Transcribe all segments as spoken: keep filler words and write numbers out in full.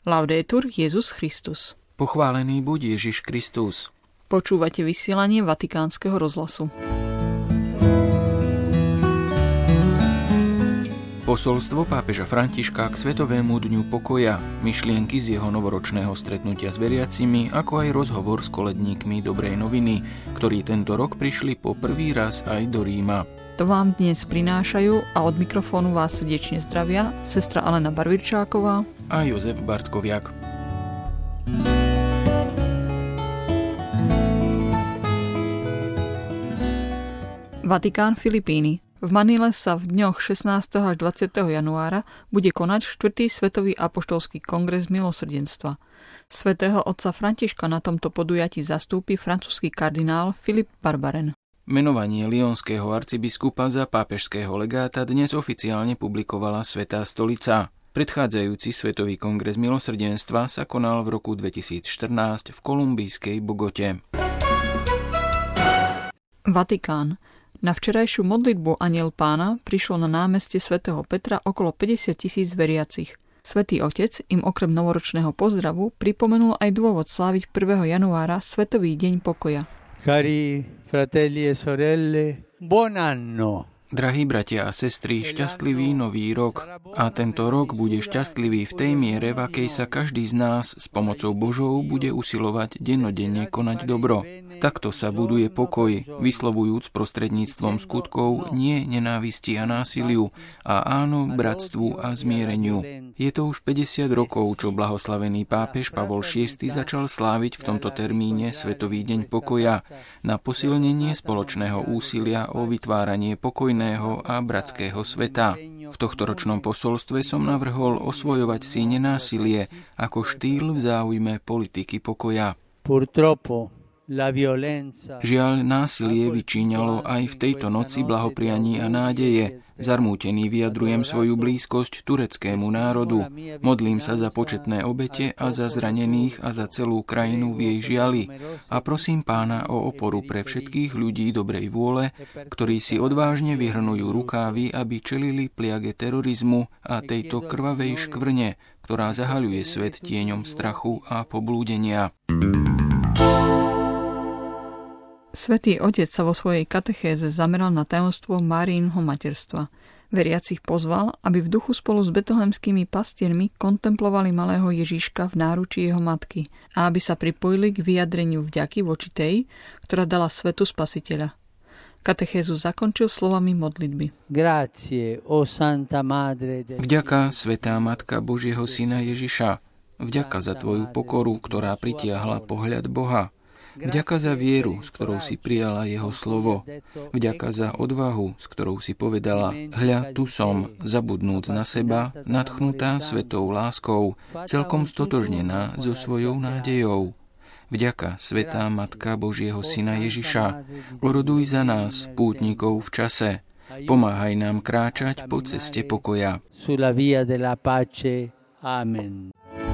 Laudetur Jesus Christus. Pochválený buď Ježiš Kristus. Počúvate vysielanie Vatikánskeho rozhlasu. Posolstvo pápeža Františka k Svetovému dňu pokoja, myšlienky z jeho novoročného stretnutia s veriacimi, ako aj rozhovor s koledníkmi Dobrej noviny, ktorí tento rok prišli po prvý raz aj do Ríma. To vám dnes prinášajú a od mikrofónu vás srdečne zdravia sestra Alena Barvirčáková a Jozef Bartkoviak. Vatikán, Filipíny. V Manile sa v dňoch šestnásteho až dvadsiateho januára bude konať štvrtý Svetový apoštolský kongres milosrdenstva. Svätého otca Františka na tomto podujatí zastúpi francúzsky kardinál Filip Barbaren. Menovanie lyonského arcibiskupa za pápežského legáta dnes oficiálne publikovala Svätá stolica. Predchádzajúci Svetový kongres milosrdenstva sa konal v roku dvetisícštrnásť v kolumbijskej Bogote. Vatikán. Na včerajšiu modlitbu Anjel Pána prišlo na námestie svätého Petra okolo päťdesiat tisíc veriacich. Svätý Otec im okrem novoročného pozdravu pripomenul aj dôvod sláviť prvého januára Svetový deň pokoja. Cari fratelli e sorelle, buon anno. Drahí bratia a sestry, šťastlivý nový rok. A tento rok bude šťastlivý v tej miere, v akej sa každý z nás s pomocou Božou bude usilovať dennodenne konať dobro. Takto sa buduje pokoj, vyslovujúc prostredníctvom skutkov nie nenávisti a násiliu a áno bratstvu a zmiereniu. Je to už päťdesiat rokov, čo blahoslavený pápež Pavol šiesty začal sláviť v tomto termíne Svetový deň pokoja na posilnenie spoločného úsilia o vytváranie pokojného a bratského sveta. V tohtoročnom posolstve som navrhol osvojovať si nenásilie ako štýl v záujme politiky pokoja. Purtroppo Žiaľ, násilie vyčíňalo aj v tejto noci blahoprianí a nádeje. Zarmútený vyjadrujem svoju blízkosť tureckému národu. Modlím sa za početné obete a za zranených a za celú krajinu v jej žiali. A prosím Pána o oporu pre všetkých ľudí dobrej vôle, ktorí si odvážne vyhrnujú rukávy, aby čelili pliage terorizmu a tejto krvavej škvrne, ktorá zahaľuje svet tieňom strachu a poblúdenia. Svätý Otec sa vo svojej katechéze zameral na tajomstvo Máriinho materstva. Veriacich pozval, aby v duchu spolu s betlehemskými pastiermi kontemplovali malého Ježiška v náručí jeho matky a aby sa pripojili k vyjadreniu vďaky voči tej, ktorá dala svetu Spasiteľa. Katechézu zakončil slovami modlitby. Grazie, o Santa Madre de... Vďaka, svätá Matka Božieho Syna Ježiša. Vďaka za tvoju pokoru, ktorá pritiahla pohľad Boha. Vďaka za vieru, s ktorou si prijala jeho slovo. Vďaka za odvahu, s ktorou si povedala: hľa, tu som, zabudnúc na seba, nadchnutá svetou láskou, celkom stotožnená so svojou nádejou. Vďaka, svätá Matka Božieho Syna Ježiša, oroduj za nás, pútnikov v čase. Pomáhaj nám kráčať po ceste pokoja. Sulla via della pace. Amen.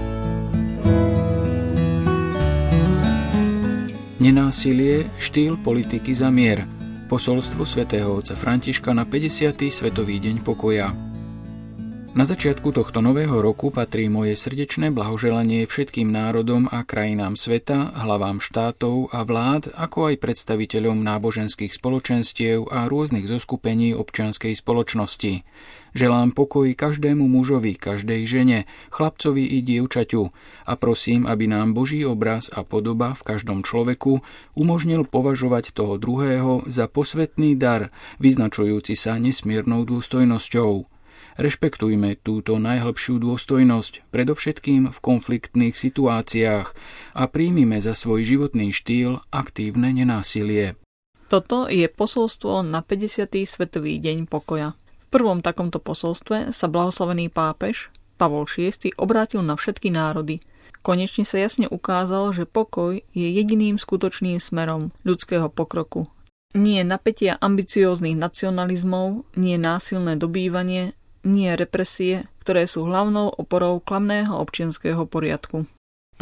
Nenásilie, štýl politiky za mier. Posolstvo svätého otca Františka na päťdesiaty Svetový deň pokoja. Na začiatku tohto nového roku patrí moje srdečné blahoželanie všetkým národom a krajinám sveta, hlavám štátov a vlád, ako aj predstaviteľom náboženských spoločenstiev a rôznych zoskupení občianskej spoločnosti. Želám pokoj každému mužovi, každej žene, chlapcovi i dievčaťu a prosím, aby nám Boží obraz a podoba v každom človeku umožnil považovať toho druhého za posvätný dar, vyznačujúci sa nesmiernou dôstojnosťou. Rešpektujme túto najhlbšiu dôstojnosť, predovšetkým v konfliktných situáciách a príjmime za svoj životný štýl aktívne nenásilie. Toto je posolstvo na päťdesiaty Svetový deň pokoja. V prvom takomto posolstve sa blahoslavený pápež Pavol šiesty obrátil na všetky národy. Konečne sa jasne ukázal, že pokoj je jediným skutočným smerom ľudského pokroku. Nie napätia ambicióznych nacionalizmov, nie násilné dobývanie, nie represie, ktoré sú hlavnou oporou klamného občianskeho poriadku.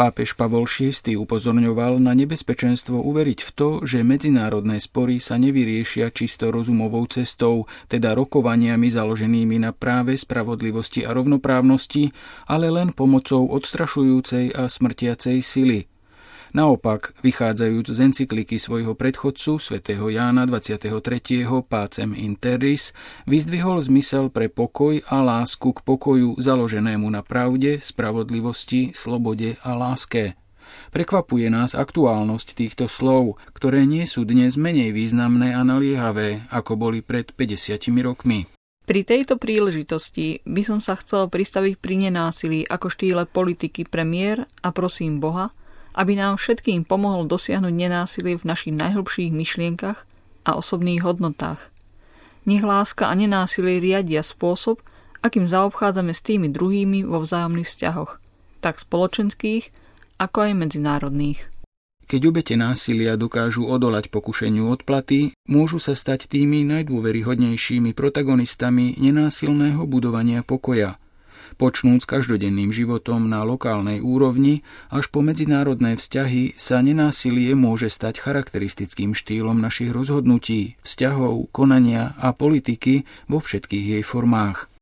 Pápež Pavol šiesty upozorňoval na nebezpečenstvo uveriť v to, že medzinárodné spory sa nevyriešia čisto rozumovou cestou, teda rokovaniami založenými na práve, spravodlivosti a rovnoprávnosti, ale len pomocou odstrašujúcej a smrtiacej sily. Naopak, vychádzajúc z encykliky svojho predchodcu, svätého Jána dvadsiateho tretieho Pacem in Terris, vyzdvihol zmysel pre pokoj a lásku k pokoju založenému na pravde, spravodlivosti, slobode a láske. Prekvapuje nás aktuálnosť týchto slov, ktoré nie sú dnes menej významné a naliehavé, ako boli pred päťdesiatimi rokmi. Pri tejto príležitosti by som sa chcel pristaviť pri nenásilí ako štýle politiky pre mier a prosím Boha, aby nám všetkým pomohol dosiahnuť nenásilie v našich najhlbších myšlienkach a osobných hodnotách. Nech láska a nenásilie riadia spôsob, akým zaobchádzame s tými druhými vo vzájomných vzťahoch, tak spoločenských, ako aj medzinárodných. Keď obete násilia dokážu odolať pokušeniu odplaty, môžu sa stať tými najdôveryhodnejšími protagonistami nenásilného budovania pokoja, počnúc každodenným životom na lokálnej úrovni až po medzinárodné vzťahy sa nenásilie môže stať charakteristickým štýlom našich rozhodnutí, vzťahov, konania a politiky vo všetkých jej formách.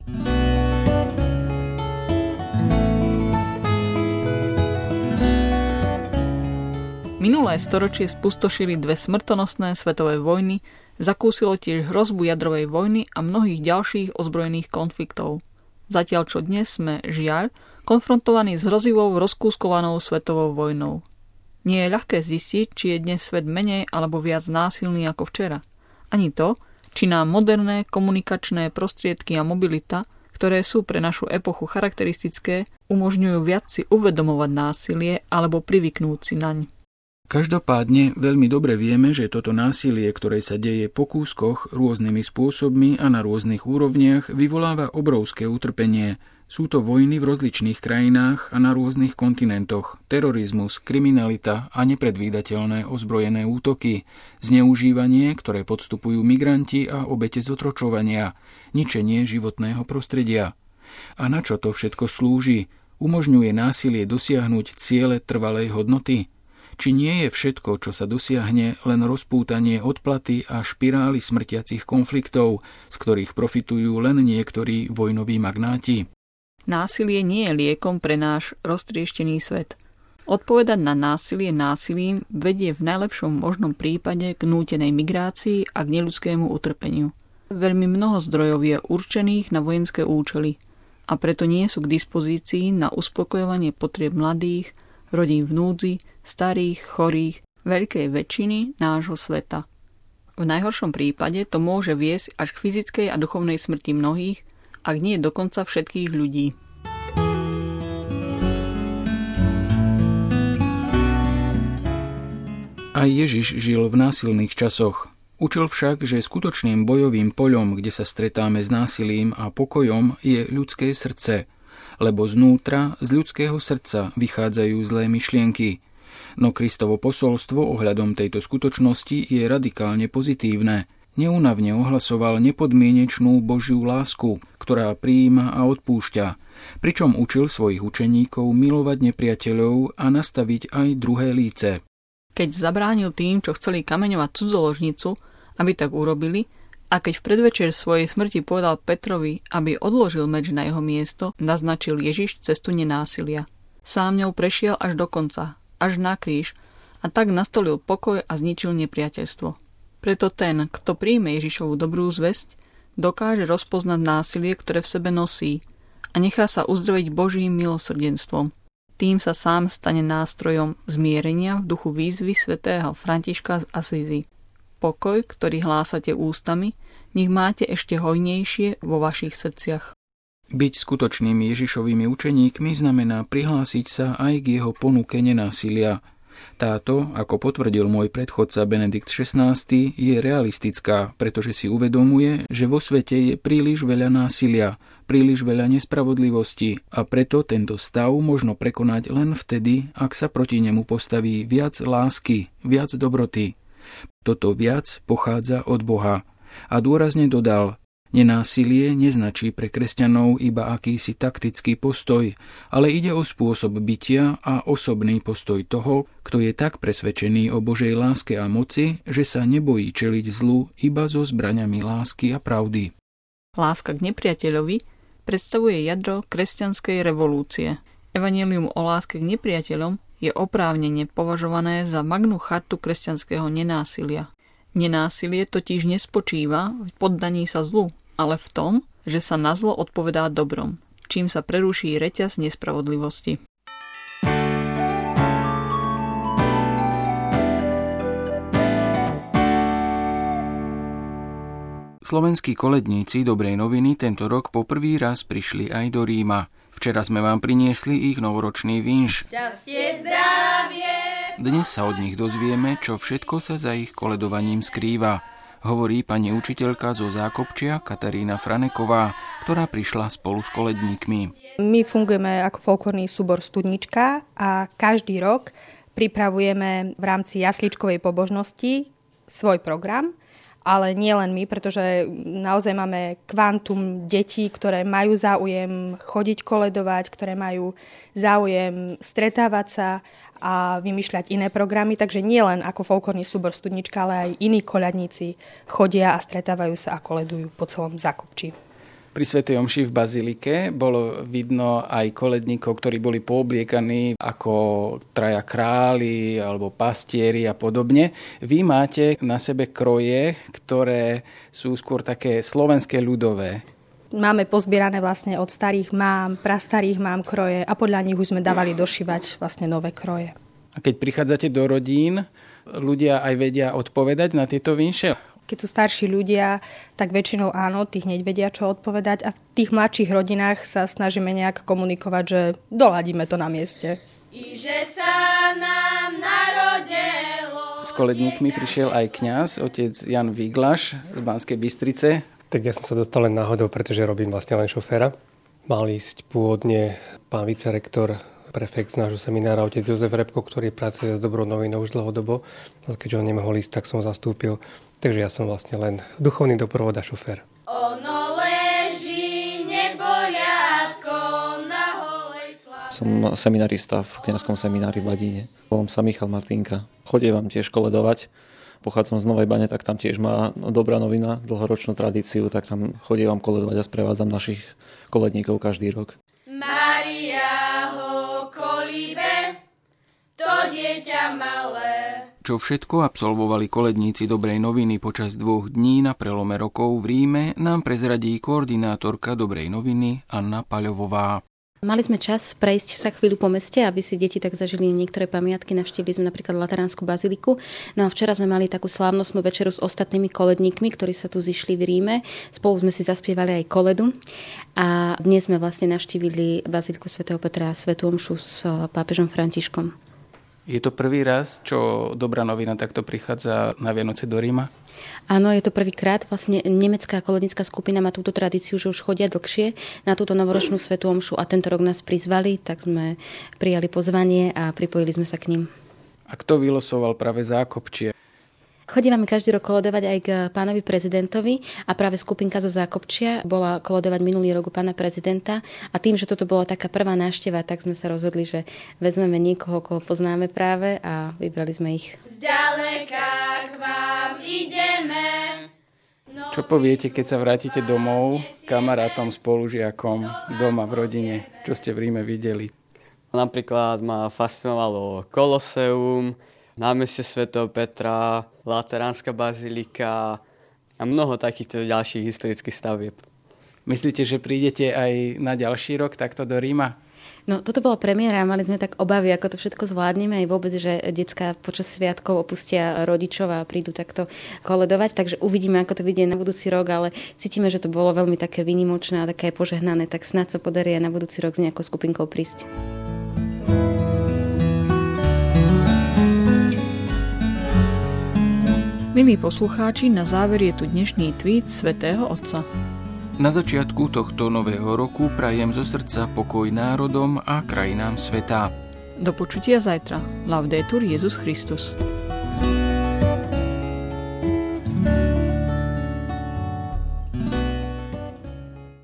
Minulé storočie spustošili dve smrtonosné svetové vojny, zakúsilo tiež hrozbu jadrovej vojny a mnohých ďalších ozbrojených konfliktov. Zatiaľ čo dnes sme, žiaľ, konfrontovaní s hrozivou rozkúskovanou svetovou vojnou. Nie je ľahké zistiť, či je dnes svet menej alebo viac násilný ako včera. Ani to, či nám moderné komunikačné prostriedky a mobilita, ktoré sú pre našu epochu charakteristické, umožňujú viac si uvedomovať násilie alebo privyknúť si naň. Každopádne veľmi dobre vieme, že toto násilie, ktoré sa deje po kúskoch rôznymi spôsobmi a na rôznych úrovniach, vyvoláva obrovské utrpenie. Sú to vojny v rozličných krajinách a na rôznych kontinentoch, terorizmus, kriminalita a nepredvídateľné ozbrojené útoky, zneužívanie, ktoré podstupujú migranti a obete zotročovania, ničenie životného prostredia. A na čo to všetko slúži? Umožňuje násilie dosiahnuť ciele trvalej hodnoty? Či nie je všetko, čo sa dosiahne, len rozpútanie odplaty a špirály smrtiacich konfliktov, z ktorých profitujú len niektorí vojnoví magnáti? Násilie nie je liekom pre náš roztrieštený svet. Odpovedať na násilie násilím vedie v najlepšom možnom prípade k nútenej migrácii a k neľudskému utrpeniu. Veľmi mnoho zdrojov je určených na vojenské účely a preto nie sú k dispozícii na uspokojovanie potrieb mladých, rodín v núdzi, starých, chorých, veľkej väčšiny nášho sveta. V najhoršom prípade to môže viesť až k fyzickej a duchovnej smrti mnohých, ak nie dokonca všetkých ľudí. Aj Ježiš žil v násilných časoch. Učil však, že skutočným bojovým poľom, kde sa stretáme s násilím a pokojom, je ľudské srdce, lebo znútra, z ľudského srdca vychádzajú zlé myšlienky. No Kristovo posolstvo ohľadom tejto skutočnosti je radikálne pozitívne. Neúnavne ohlasoval nepodmienečnú Božiu lásku, ktorá prijíma a odpúšťa, pričom učil svojich učeníkov milovať nepriateľov a nastaviť aj druhé líce. Keď zabránil tým, čo chceli kameňovať cudzoložnicu, aby tak urobili, a keď v predvečer svojej smrti povedal Petrovi, aby odložil meč na jeho miesto, naznačil Ježiš cestu nenásilia. Sám ňou prešiel až do konca, až na kríž, a tak nastolil pokoj a zničil nepriateľstvo. Preto ten, kto príjme Ježišovu dobrú zvesť, dokáže rozpoznať násilie, ktoré v sebe nosí, a nechá sa uzdraviť Božím milosrdenstvom. Tým sa sám stane nástrojom zmierenia v duchu výzvy svätého Františka z Asízy. Pokoj, ktorý hlásate ústami, nech máte ešte hojnejšie vo vašich srdciach. Byť skutočnými Ježišovými učeníkmi znamená prihlásiť sa aj k jeho ponuke nenásilia. Táto, ako potvrdil môj predchodca Benedikt šestnásty, je realistická, pretože si uvedomuje, že vo svete je príliš veľa násilia, príliš veľa nespravodlivosti a preto tento stav možno prekonať len vtedy, ak sa proti nemu postaví viac lásky, viac dobroty. Toto viac pochádza od Boha. A dôrazne dodal, Nenásilie neznačí pre kresťanov iba akýsi taktický postoj, ale ide o spôsob bytia a osobný postoj toho, kto je tak presvedčený o Božej láske a moci, že sa nebojí čeliť zlu iba so zbraňami lásky a pravdy. Láska k nepriateľovi predstavuje jadro kresťanskej revolúcie. Evanjelium o láske k nepriateľom je oprávnene považované za magnú chartu kresťanského nenásilia. Nenásilie totiž nespočíva v poddaní sa zlu, ale v tom, že sa na zlo odpovedá dobrom, čím sa preruší reťaz nespravodlivosti. Slovenskí koledníci Dobrej noviny tento rok po prvý raz prišli aj do Ríma. Včera sme vám priniesli ich novoročný vinš. Šťastie, zdravie! Dnes sa od nich dozvieme, čo všetko sa za ich koledovaním skrýva. Hovorí pani učiteľka zo Zákopčia Katarína Franeková, ktorá prišla spolu s koledníkmi. My fungujeme ako folklórny súbor Studnička a každý rok pripravujeme v rámci jasličkovej pobožnosti svoj program. Ale nie len my, pretože naozaj máme kvantum detí, ktoré majú záujem chodiť koledovať, ktoré majú záujem stretávať sa a vymýšľať iné programy. Takže nie len ako folklórny súbor Studnička, ale aj iní koľadníci chodia a stretávajú sa a koledujú po celom Zákopčí. Pri svätej omši v bazilike bolo vidno aj koledníkov, ktorí boli poobliekaní ako traja králi alebo pastieri a podobne. Vy máte na sebe kroje, ktoré sú skôr také slovenské ľudové. Máme pozbierané vlastne od starých mám, prastarých mám kroje a podľa nich už sme dávali došívať vlastne nové kroje. A keď prichádzate do rodín, ľudia aj vedia odpovedať na tieto vinše? Keď sú starší ľudia, tak väčšinou áno, tých hneď vedia, čo odpovedať. A v tých mladších rodinách sa snažíme nejak komunikovať, že doladíme to na mieste. I že sa nám narodilo. S koledníkmi prišiel aj kňaz, otec Jan Viglaš z Banskej Bystrice. Tak ja som sa dostal len náhodou, pretože robím vlastne len šoféra. Mal ísť pôvodne pán vicerektor, prefekt z nášho seminára, otec Jozef Repko, ktorý pracuje s Dobrou novinou už dlhodobo. Ale keďže on nemohol ísť, tak som ho zastúpil. Takže ja som vlastne len duchovný doprovod a šofér. Ono leží neporiadko na holej slave. Som seminarista v kňazskom seminári v Badíne. Volám sa Michal Martinka. Chodievam tiež koledovať. Pochádzam z Novej Bane, tak tam tiež má Dobrá novina dlhoročnú tradíciu, tak tam chodievam koledovať a sprevádzam našich koledníkov každý rok. Mária ho kolíbe, to dieťa malé. Čo všetko absolvovali koledníci Dobrej noviny počas dvoch dní na prelome rokov v Ríme, nám prezradí koordinátorka Dobrej noviny Anna Paľovová. Mali sme čas prejsť sa chvíľu po meste, aby si deti tak zažili niektoré pamiatky. Navštívili sme napríklad Lateránsku baziliku. No a včera sme mali takú slávnostnú večeru s ostatnými koledníkmi, ktorí sa tu zišli v Ríme. Spolu sme si zaspievali aj koledu. A dnes sme vlastne navštívili baziliku svätého Petra a svätú omšu s pápežom Františkom. Je to prvý raz, čo Dobrá novina takto prichádza na Vianoce do Ríma? Áno, je to prvýkrát. Vlastne nemecká kolednická skupina má túto tradíciu, že už chodia dlhšie na túto novoročnú svätú omšu a tento rok nás prizvali, tak sme prijali pozvanie a pripojili sme sa k ním. A kto vylosoval práve Zákopčie? Chodívame každý rok kolodovať aj k pánovi prezidentovi a práve skupinka zo Zákopčia bola kolodovať minulý rok u pána prezidenta a tým, že toto bola taká prvá návšteva, tak sme sa rozhodli, že vezmeme niekoho, koho poznáme práve a vybrali sme ich. Zďaleka k vám ideme. No, čo poviete, keď sa vrátite domov kamarátom, spolužiakom, doma v rodine? Čo ste v Ríme videli? Napríklad ma fascinovalo Koloseum, námestie svätého Petra, Lateránska bazilika a mnoho takýchto ďalších historických stavieb. Myslíte, že prídete aj na ďalší rok takto do Ríma? No, toto bola premiéra a mali sme tak obavy, ako to všetko zvládneme, aj vôbec, že decká počas sviatkov opustia rodičov a prídu takto koledovať, takže uvidíme, ako to vidie na budúci rok, ale cítime, že to bolo veľmi také výnimočné a také požehnané, tak snáď sa podarí aj na budúci rok s nejakou skupinkou prísť. Milí poslucháči, na záver je tu dnešný tweet svätého Otca. Na začiatku tohto nového roku prajem zo srdca pokoj národom a krajinám sveta. Do počutia zajtra. Laudetur Jesus Christus.